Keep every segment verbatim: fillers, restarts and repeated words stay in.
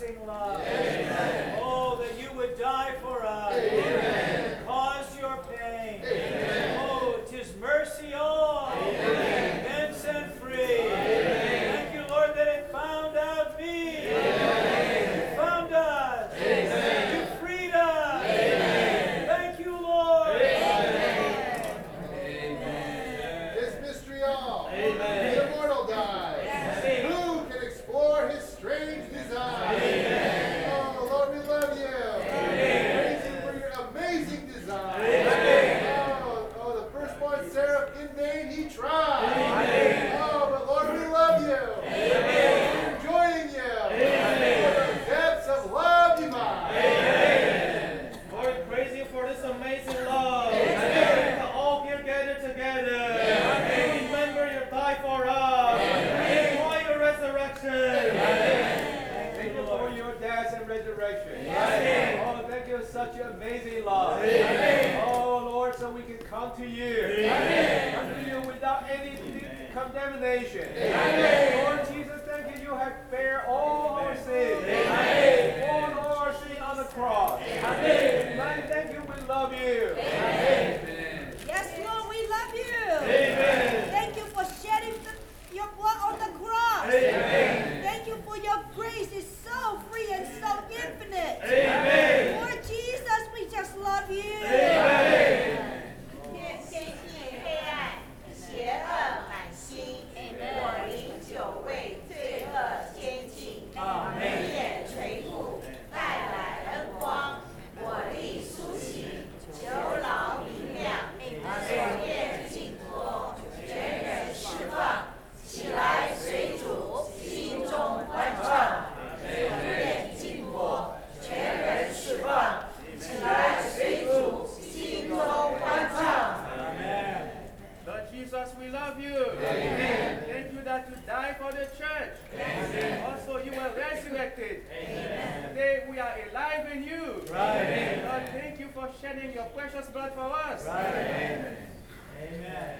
everlasting love. Amen. Oh, that you would die for us. Amen. Cause your pain. Amen. Oh, 'tis mercy all. Amen. Then set free. Amen. Thank you, Lord, that it found out me. Amen. You found us. Amen. You freed us. Amen. Thank you, Lord. Amen. Amen. This mystery all. Amen. The immortal died. Amen. Who can explore his strange design? Amen. Oh, Lord, we love you. Amen. Praise you for your amazing design. Amen. Oh, oh, the firstborn seraph, in vain he tried. Amen. Oh, but Lord, we love you. Amen. We're enjoying you. Amen. For the depths of love divine. Amen. Lord, we praise you for this amazing love. Amen. To all here gathered together. Amen. Remember your die for us. Amen. Enjoy your resurrection. Amen. Thank you for your death and resurrection. Amen. Oh, thank you for such an amazing love. Amen. Oh, Lord, so we can come to you. Amen. Come to you without any condemnation. Amen. Lord Jesus, thank you. You have bear all our sins. Amen. All our sin on the cross. Amen. Lord, thank you. We love you. Amen. Yes, Lord, we love you. Amen. Thank you for shedding the, your blood on the cross. Amen. Thank you for your grace. It's so free and so infinite. Amen. Lord Jesus, we just love you. Amen. 愿坚信黑暗，邪恶满心。我灵久为罪恶监禁，你眼垂顾，带来恩光。我力苏醒，囚牢明亮，锁链尽脱，全人释放。起来，随主，心中欢畅。锁链尽脱，全人释放。起来，随主，心中欢畅。 Lord Jesus, we love you. Amen. Thank you that you died for the church. Amen. Also, you were resurrected. Amen. Today we are alive in you. Right. Lord, thank you for shedding your precious blood for us. Amen. Amen.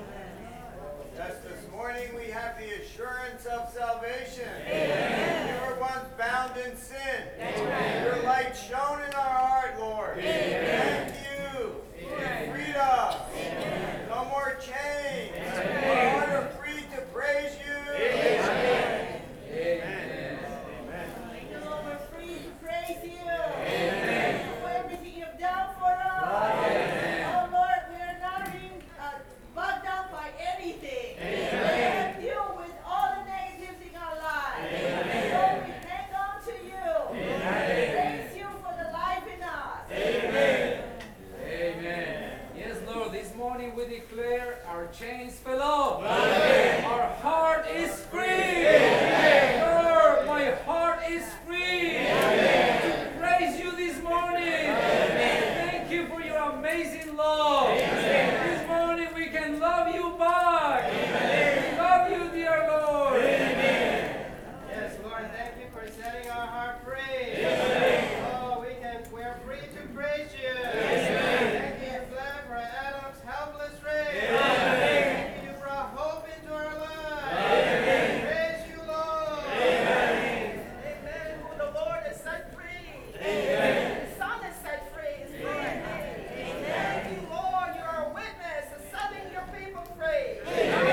Just this morning we have the assurance of salvation. Amen. We were once bound in sin. Amen. Your light shone in our heart, Lord. Amen. Thank you. Amen. You freed us. Amen. No more chains. Amen. Our heart are free to praise you. Amen. Amen. Thank you, Lord, we're free to praise you. Amen. For everything you've done for us. Amen. Oh, Lord, we are not being uh, bugged out by anything. Amen. We have dealt with all the negatives in our lives. Amen. Lord, we hang on to you. Amen. Praise you for the life in us. Amen. Amen. Yes, Lord, this morning we declare our chains fell off. Amen. Our heart is free. Amen. Lord, my heart is free. Amen. To praise you this morning. Amen. Thank you for your amazing love. Amen. This morning we can love you back. Amen. We love you, dear Lord. Amen. Yes, Lord, thank you for setting our heart free. Amen. Oh, we can, we're free to praise you. Amen. Thank you, Glenn, for Adam's helpless race. Amen. Thank you, you brought hope into our lives. Amen. Praise you, Lord. Amen. Amen. Who the Lord has set free. Amen. The Son is set free. Is free. Thank you, Lord. You are a witness of setting your people free.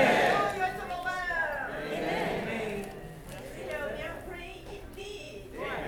Hallelujah to the Lamb. Amen. You know, they're free indeed.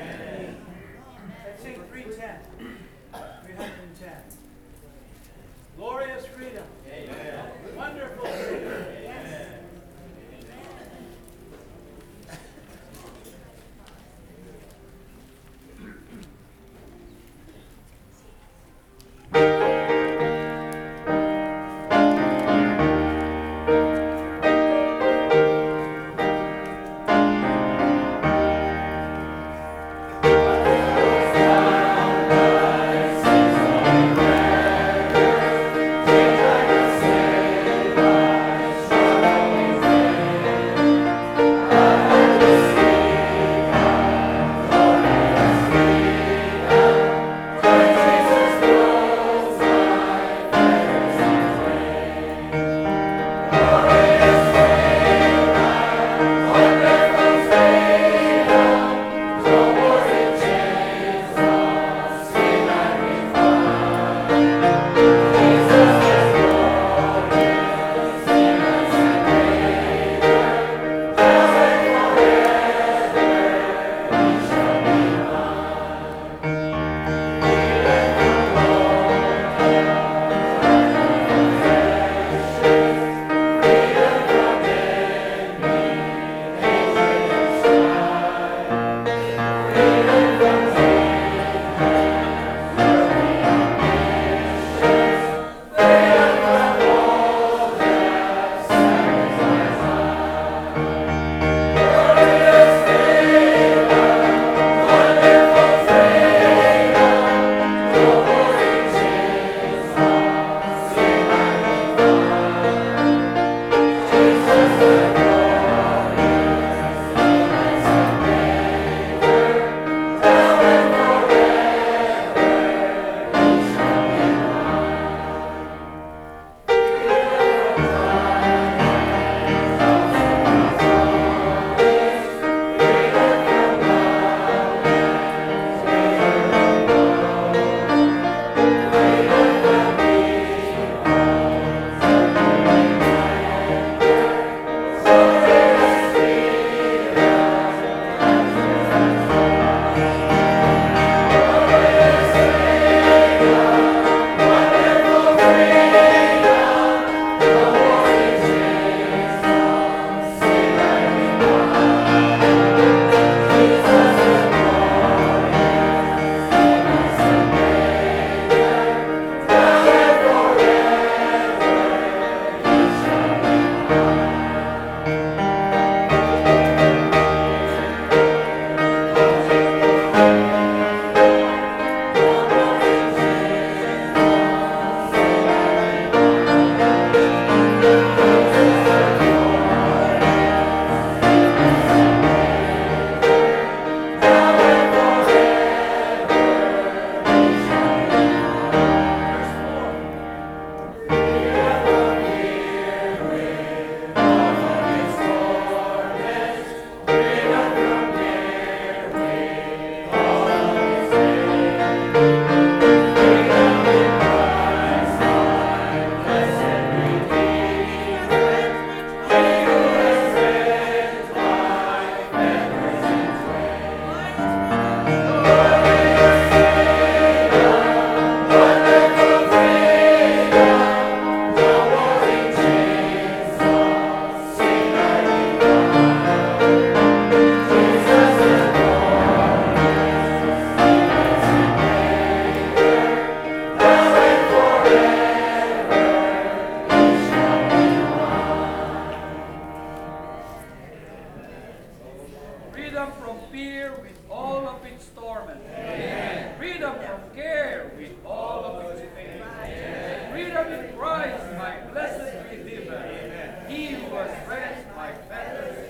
of its torment. Amen. Freedom from care with all of its pain. Amen. Freedom in Christ, my blessed Redeemer. Amen. He who has rent my fetters.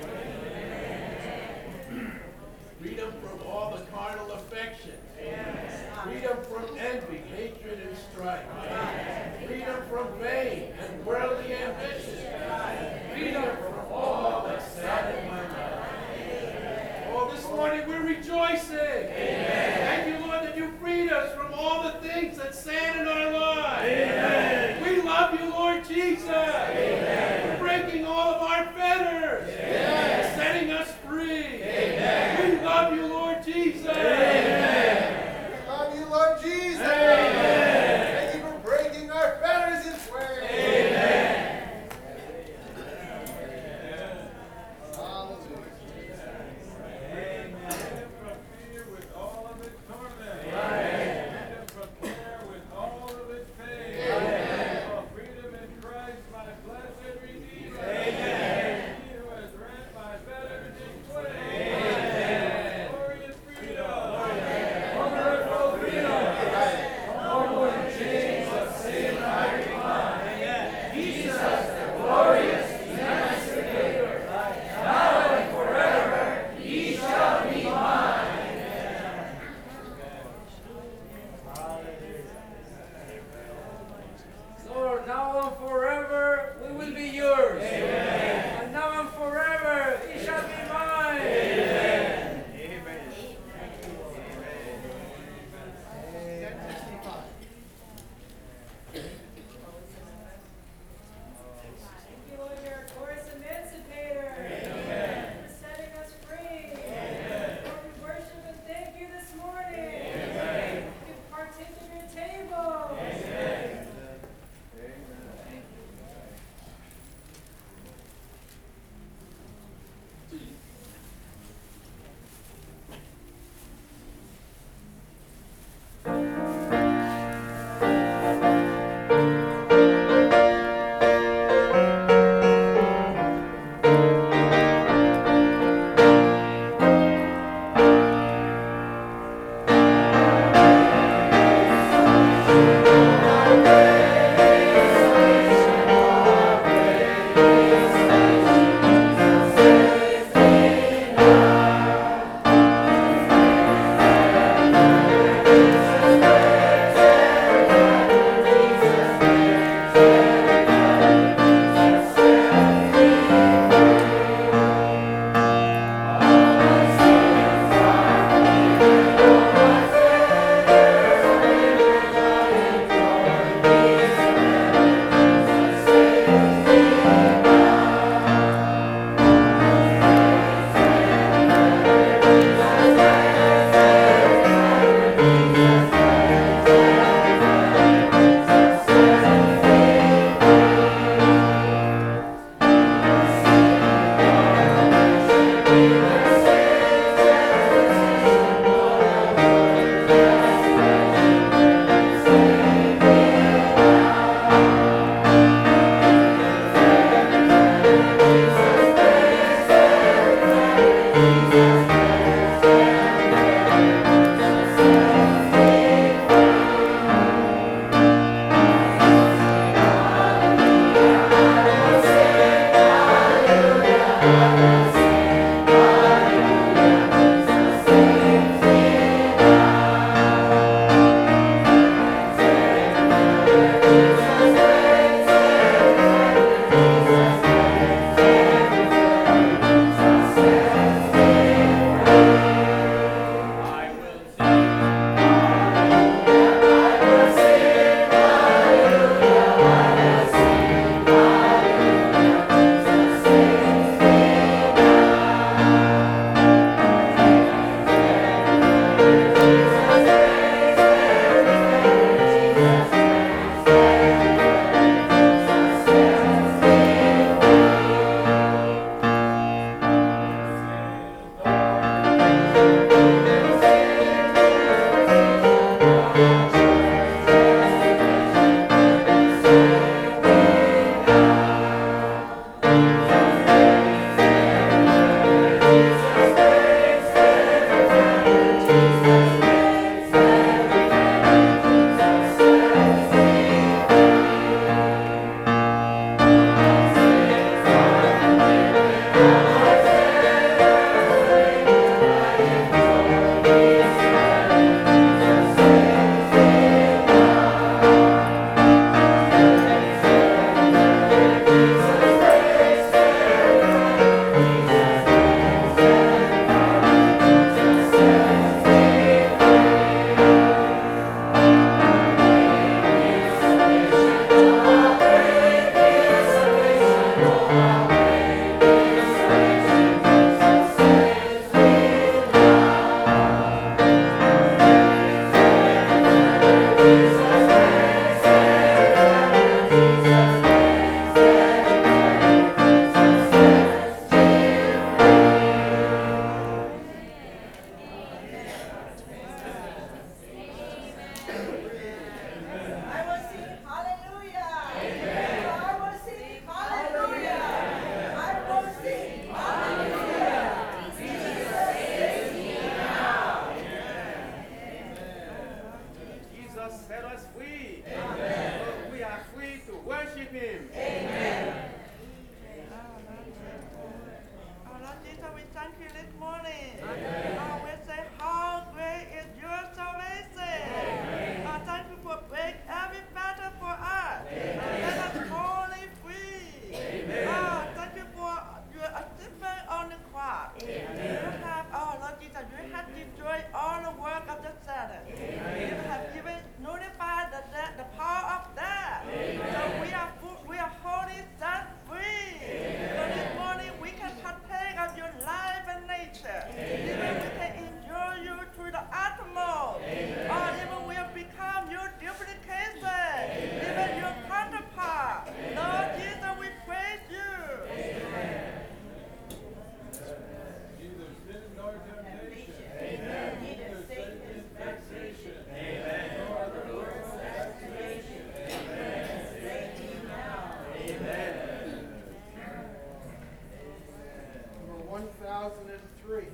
Freedom from all the carnal affections. Freedom from envy, hatred, and strife. Freedom from vain and worldly ambition. Freedom from all that sadden my life. Oh, this morning we're rejoicing. Amen. Thank you, Lord, that you freed us from all the things that stand in our lives. Amen. We love you, Lord Jesus. Amen. For breaking all of our fetters. Amen. Setting us free. Amen. We love you, Lord Jesus. Amen. We love you, Lord Jesus. Amen. Thank you for breaking our fetters in twain. Amen. Hallelujah. Freedom from fear with all of its torment. Freedom from care with all of its pain. Oh, freedom in Christ, my blessed Redeemer. Amen. He who has rent my fetters in twain. Glorious freedom. Wonderful freedom. Onward chains of sin I recline. Jesus, the glorious emancipator. Now and forever, he shall be mine. Lord, now and forever, we will be yours. Amen. And now and forever, he shall be mine. Amen. Thank you, Lord, you're a glorious emancipator. Amen. For setting us free. Amen. Lord, we worship and thank you this morning. Amen. We partake of your table. Amen. enjoy all the work of the Satan. You have given notified the, the, the power of death. So we are fu- we are wholly set free. So this morning we can partake of your life and nature. Even we can enjoy you to the utmost. Or even we have become your duplication. Even your counterpart. Lord Jesus, we praise you. Neither sin nor temptation. Amen. Neither Satan's vexation. Amen. Nor the Lord's accusation. Amen. Number one thousand three.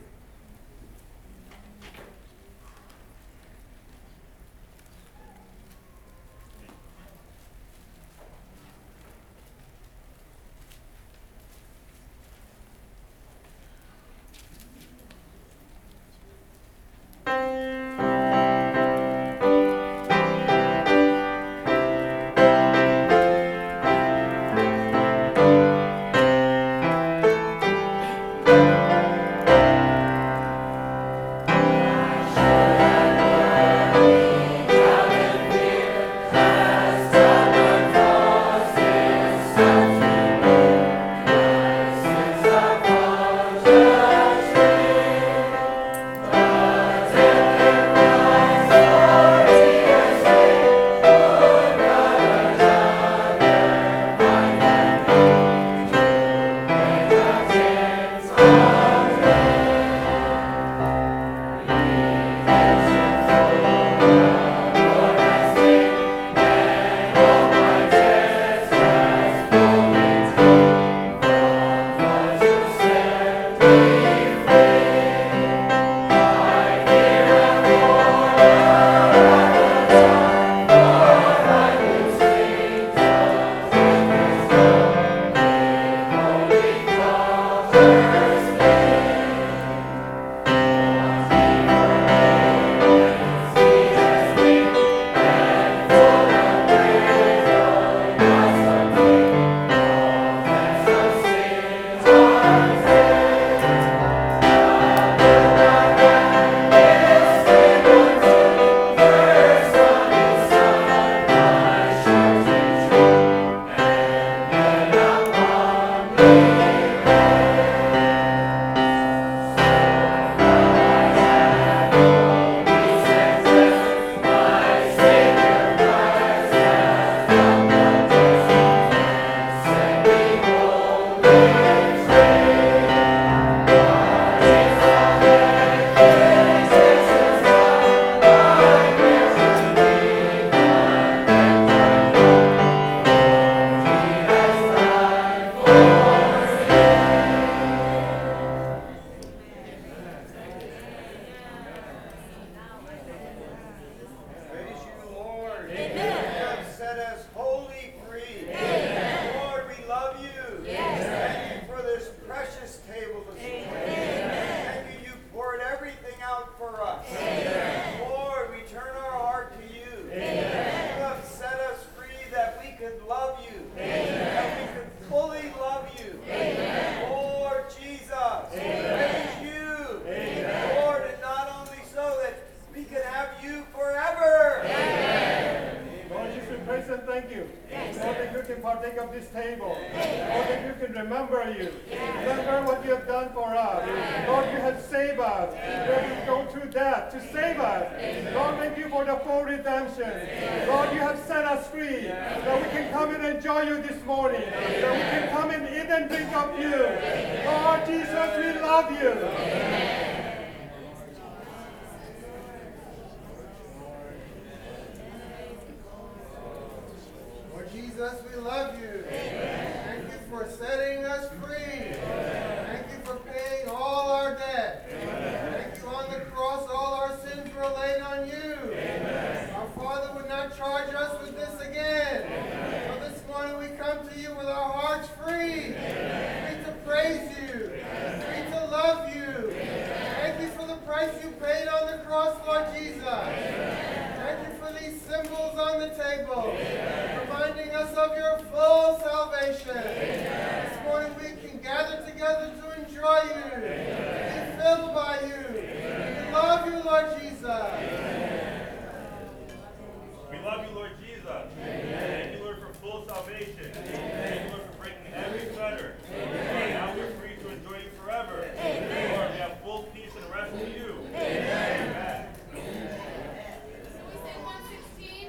remember you. Remember what you have done for us. Lord, you have saved us. Lord, you go through death to save us. Lord, thank you for the full redemption. Lord, you have set us free. That we can come and enjoy you this morning. That we can come and eat and drink of you. Lord Jesus, we love you. Jesus, we love you. Amen. Thank you for setting us free. Amen. Thank you for paying all our debt. Amen. Thank you on the cross, all our sins were laid on you. Amen. Our Father would not charge us with this again. Amen. So this morning we come to you with our hearts free. Amen. Free to praise you. Amen. Free to love you. Amen. Thank you for the price you paid on the cross, Lord Jesus. Amen. Thank you for these symbols on the table. Amen. Reminding us of your full salvation. Amen. This morning we can gather together to enjoy you, Amen. Be filled by you, Amen. Be love you, Lord Jesus. We love you, Lord Jesus. Thank you, Lord, for full salvation. Thank you, Lord, for breaking every fetter. Lord, now we're free to enjoy you forever. Lord, we have full peace and rest in you. Amen. We sing one sixteen.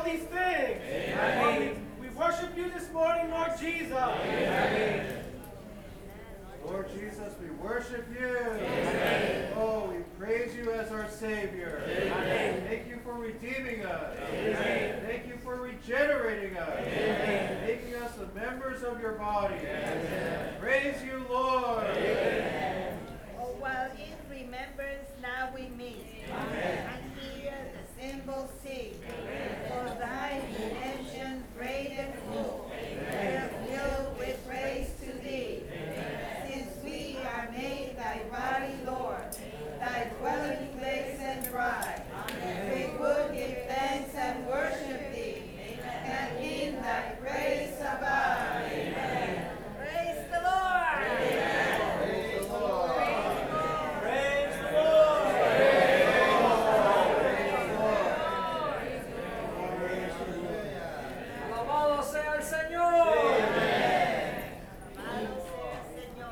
these things. Lord, we, we worship you this morning, Lord Jesus. Lord Jesus, we worship you. Oh, we praise you as our Savior. Thank you for redeeming us. Thank you for regenerating us. Making us the members of your body. Praise you, Lord. Oh, while in remembrance now we meet, and hear the cymbals sing, for thy redemption great and full, we are filled with praise to thee. Since we are made thy body, Lord, thy dwelling place and bride, we would give thanks and worship thee, and in thy praise abide. Amen. Praise the Lord. Praise the Lord. Praise the Lord. Alabado sea el Señor. Alabado sea el Señor.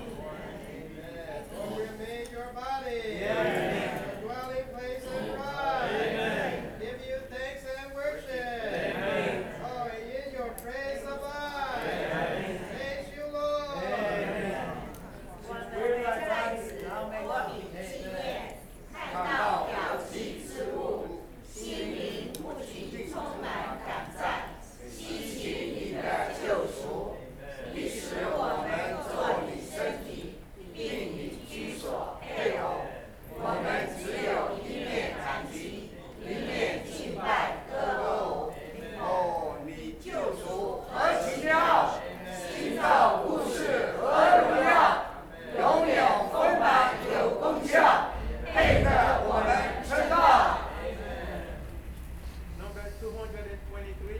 For we made your body. Dwelling place and bride. Give you thanks and worship. Oh, and in your praise abide. Praise you, Lord. 我们在此我以纪念，看到表记之物，心灵不仅充满感赞，希奇你的救赎，你使我们做你身体，并你居所配偶。我们只有一面感激，一面敬拜歌舞。哦，你救赎何其妙，新造故事何荣耀。永远丰满有功效，配得我们称道。 Number two hundred twenty-three.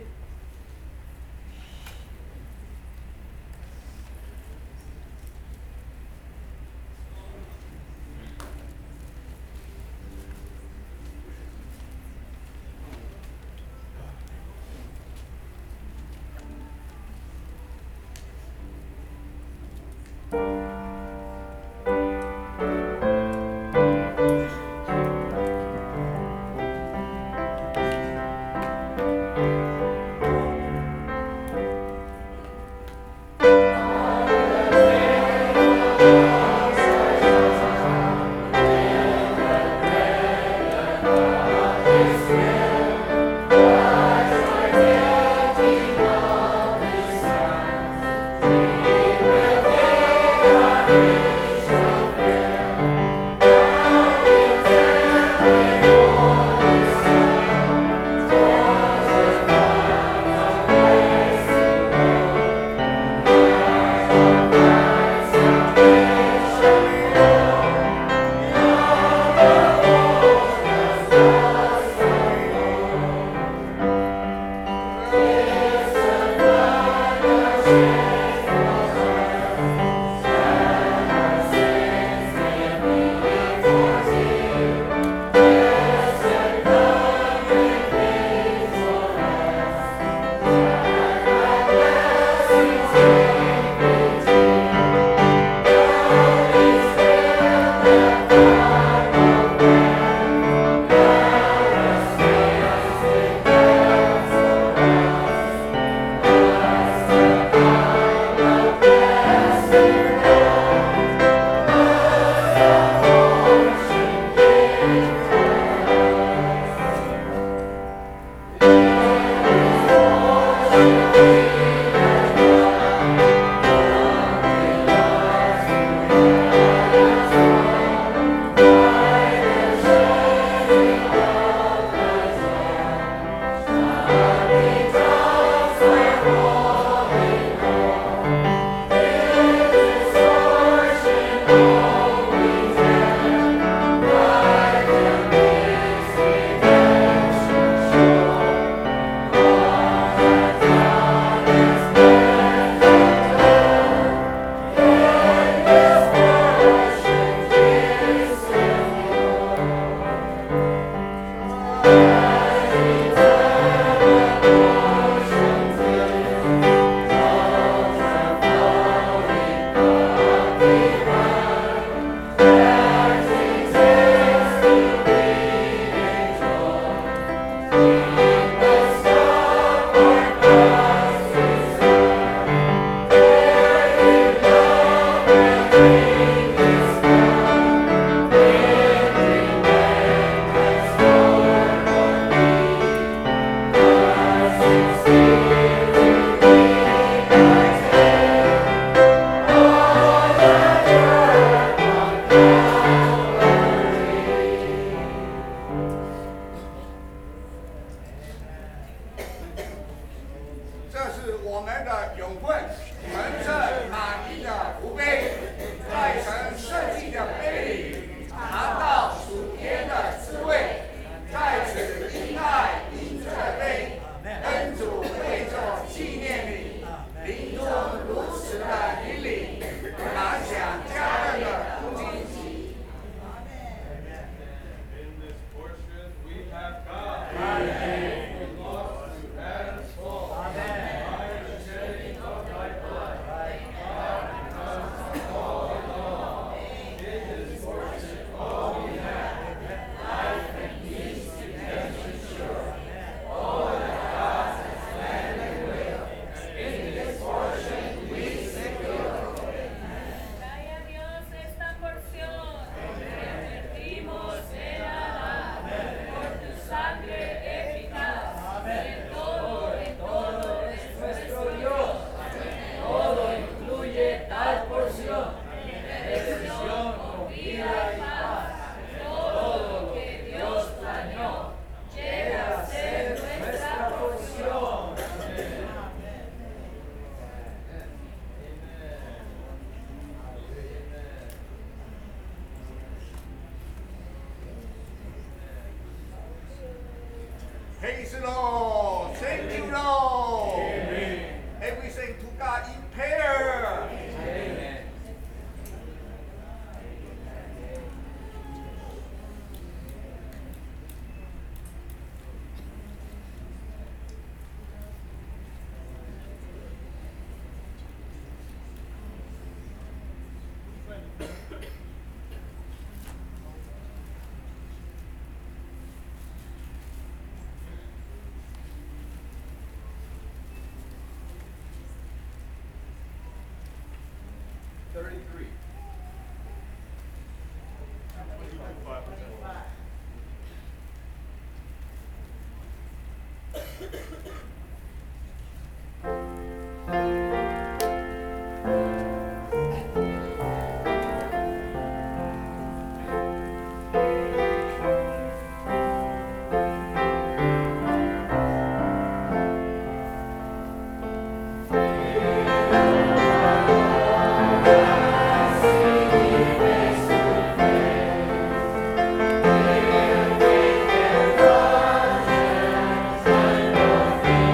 Praise Praise the Lord. Thank you, Lord. And we sing to God in prayer. Amen. Thirty-three. Thank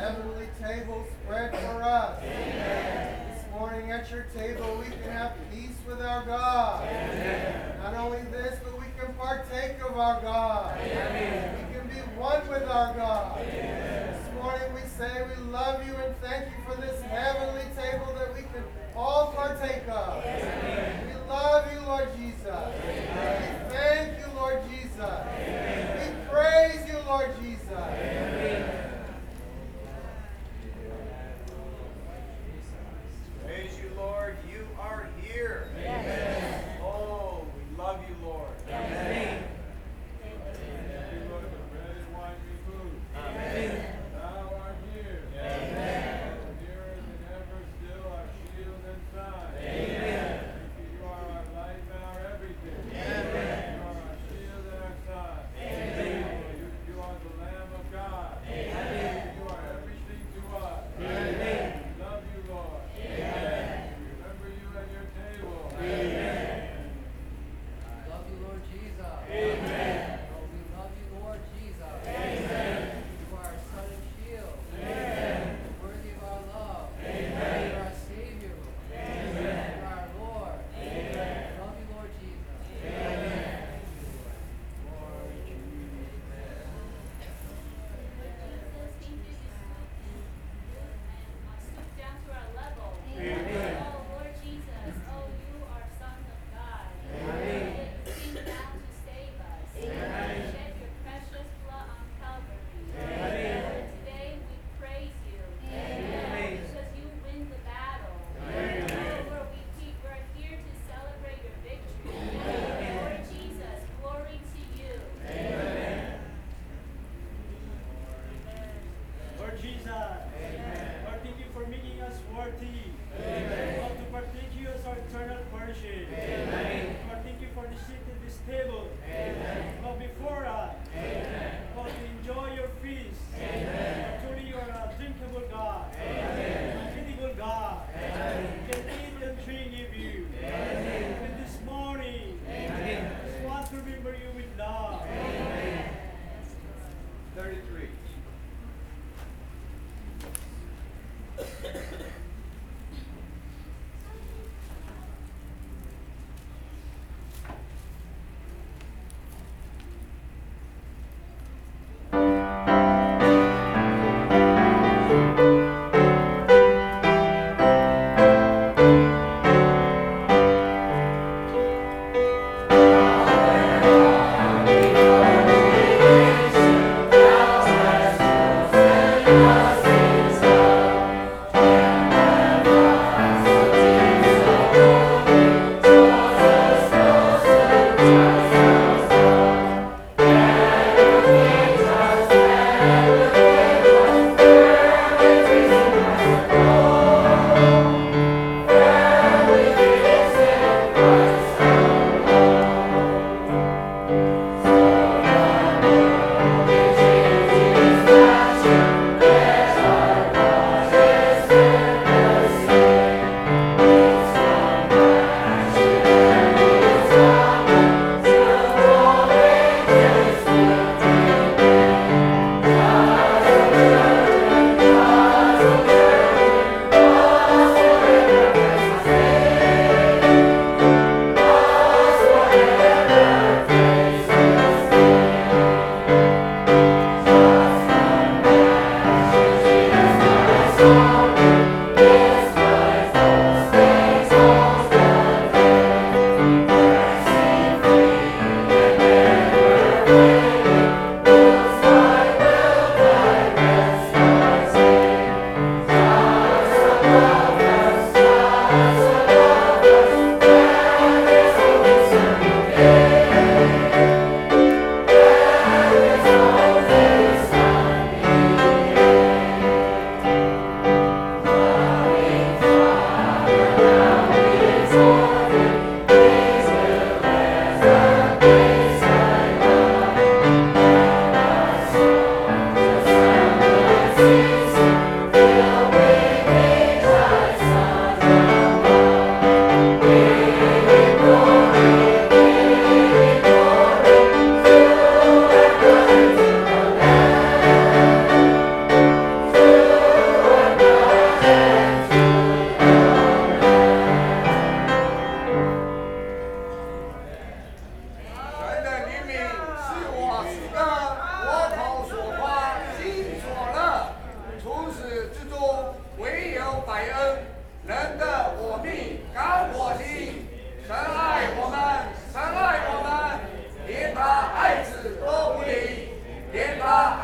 heavenly table spread for us. This morning at your table we can have peace with our God. Not only this, but we can partake of our God. We can be one with our God. This morning we say we love you and thank you for this heavenly table that we can all partake of. We love you, Lord Jesus. We thank you, Lord Jesus. We praise you, Lord Jesus. Praise you, Lord. You are here. Amen. Oh, we love you, Lord. Amen. You Lord, the bread and wine removed. Amen. Thou art here. Amen. Nearer than ever, still our shield and sign. Amen. You are our life and our everything. Amen. You are our shield and our sign. Amen. You, you are the Lamb of God. Amen. You are everything to us. Amen. We love you, Lord. Amen. We remember you at your table. Amen. Love you, Lord Jesus. Amen. Oh, we love you, Lord Jesus. Amen. You are our sun and shield. Amen. Worthy of our love. Amen. You are our Savior. Amen. You are our Lord. Amen. Love you, Lord Jesus. Amen. Stoop down to our level. Amen. Oh, Lord Jesus, oh, you are Son of God. Amen. You came down to save us. Amen. You shed your precious blood on Calvary. Amen. Lord, today we praise you. Amen. Because you win the battle. Amen. Oh, Lord, we keep, we're here to celebrate your victory. Lord Jesus, glory to you. Amen. Lord Jesus, Lord, thank you for making us worthy. Amen. Lord, to partake you as our eternal portion. Amen. Lord, thank you for the seat at this table. Amen. Lord, before us. Amen. Lord, to enjoy your feast. Amen. Lord, truly you are a drinkable God. Amen. A feedable God. Amen. We can eat and drink of you. Amen. And this morning, Amen. I just want to remember you with love. Amen. thirty-three. Amen.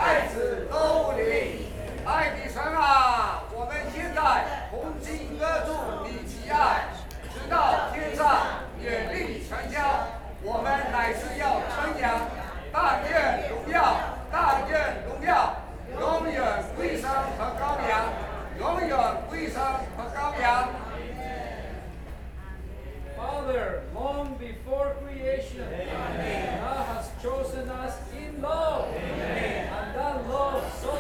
在此都无力。爱的神啊，我们现在同心歌颂你的爱，直到天上远离传销。我们乃是要称扬，但愿荣耀，但愿荣耀，永远归神和羔羊，永远归神和羔羊。 Father, long before creation, Thou hast chosen us in love, and that love so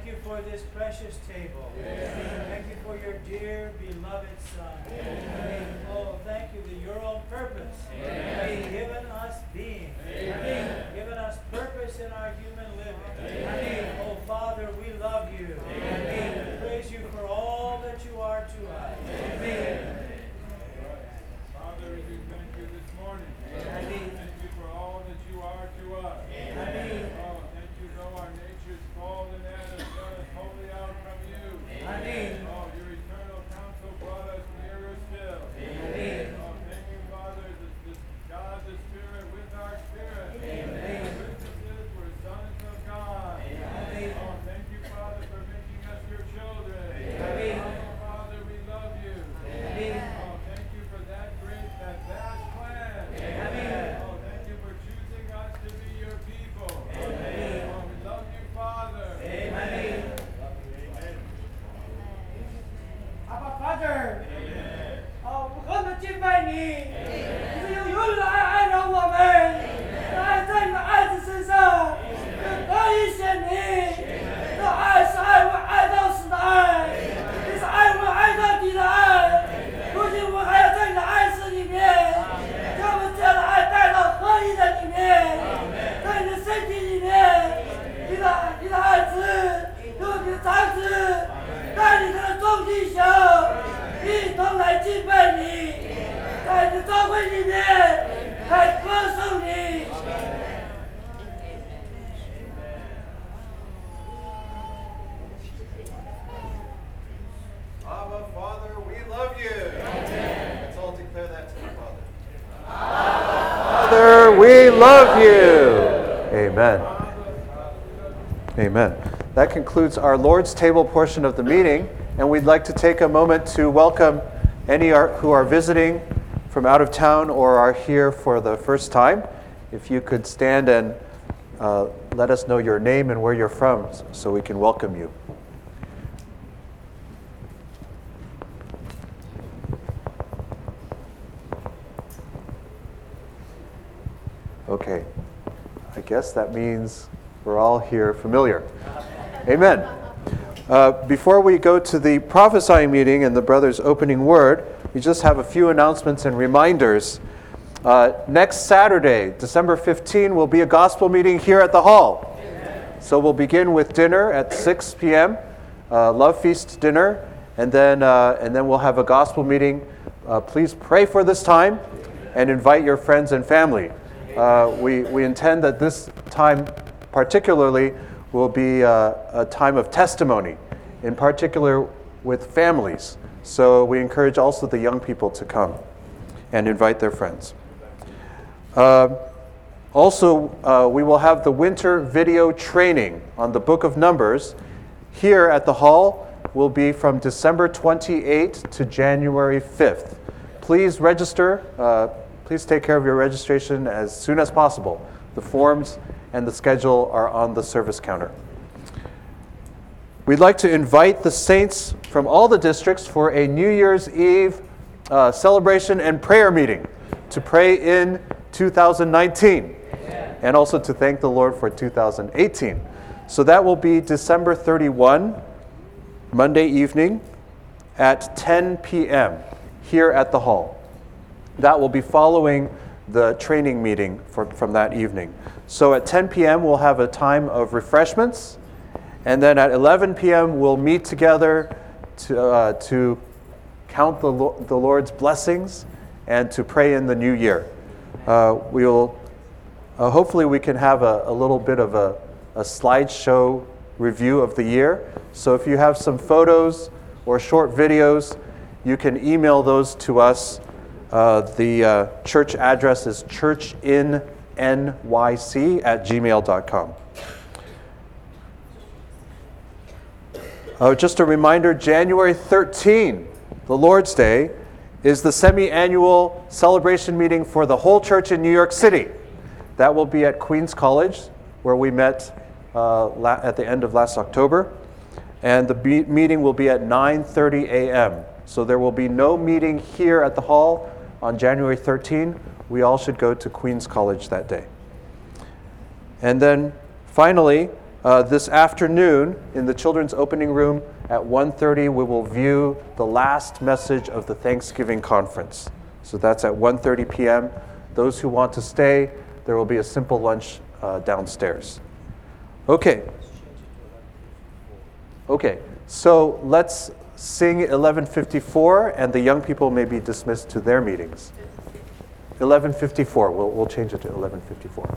Thank you for this precious table. Thank you for your dear, beloved Son. Oh, thank you that your own purpose has given us being, given us purpose in our human living. Oh, Father, we love you. We praise you for all that you are to us. Father, we thank you this morning. Thank you for all that you are to us. Oh, thank you, though our nature's fallen at us, God is wholly out from you. Oh, your eternal counsel brought us nearer still. Oh, thank you, Father, that this God the Spirit with our spirit. Witnesses were sons of God. Oh, thank you, Father, for making us your children. Oh, Father, we love you. Oh, thank you for that great, that vast plan. Oh, thank you for choosing us to be your people. Oh, we love you, Father. Amen. Abba Father，哦，我何等敬拜你！你是用永远的爱爱着我们，爱在你的爱子身上，得以显明。这爱是爱我们爱到死的爱，也是爱我们爱到底的爱。如今我们还要在你的爱子里面，将我们这样的爱带到合一的里面，在你的身体里面，你的你的儿子，有你的长子。带领他的众弟兄一同来敬拜你，在你的教会里面来歌颂你。 Abba, Father, we love you. Let's all declare that to the Father. Father, we love you. Amen. Amen. That concludes our Lord's table portion of the meeting, and we'd like to take a moment to welcome any are, who are visiting from out of town or are here for the first time. If you could stand and uh, let us know your name and where you're from so we can welcome you. Okay, I guess that means we're all here familiar. Amen. Uh, before we go to the prophesying meeting and the brother's opening word, we just have a few announcements and reminders. Uh, next Saturday, December fifteenth, will be a gospel meeting here at the hall. So we'll begin with dinner at six p.m., uh, Love Feast dinner, and then, uh, and then we'll have a gospel meeting. Uh, please pray for this time and invite your friends and family. Uh, we, we intend that this time particularly will be uh, a time of testimony, in particular with families. So we encourage also the young people to come and invite their friends. Uh, also, uh, we will have the winter video training on the Book of Numbers here at the hall. Will be from December twenty-eighth to January fifth. Please register. Uh, please take care of your registration as soon as possible. The forms and the schedule are on the service counter. We'd like to invite the saints from all the districts for a New Year's Eve uh, celebration and prayer meeting to pray in two thousand nineteen and also to thank the Lord for two thousand eighteen. So that will be December thirty-first, Monday evening at ten p.m. here at the hall. That will be following the training meeting for, from that evening. So at ten p.m. we'll have a time of refreshments, and then at eleven p.m. we'll meet together to, uh, to count the, Lo- the Lord's blessings and to pray in the new year. Uh, we'll uh, hopefully we can have a, a little bit of a, a slideshow review of the year. So if you have some photos or short videos, you can email those to us. Uh, the uh, church address is churchinnnyc at gmail dot com. Uh, just a reminder, January thirteenth, the Lord's Day, is the semi-annual celebration meeting for the whole church in New York City. That will be at Queens College, where we met uh, la- at the end of last October. And the be- meeting will be at nine thirty a.m. So there will be no meeting here at the hall on January thirteenth. We all should go to Queens College that day. And then finally, Uh, this afternoon, in the children's opening room at one thirty, we will view the last message of the Thanksgiving conference. So that's at one thirty p.m. Those who want to stay, there will be a simple lunch uh, downstairs. Okay. Okay, so let's sing eleven fifty-four, and the young people may be dismissed to their meetings. eleven fifty-four, we'll, we'll change it to eleven fifty-four.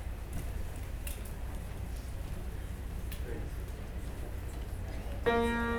Thank you.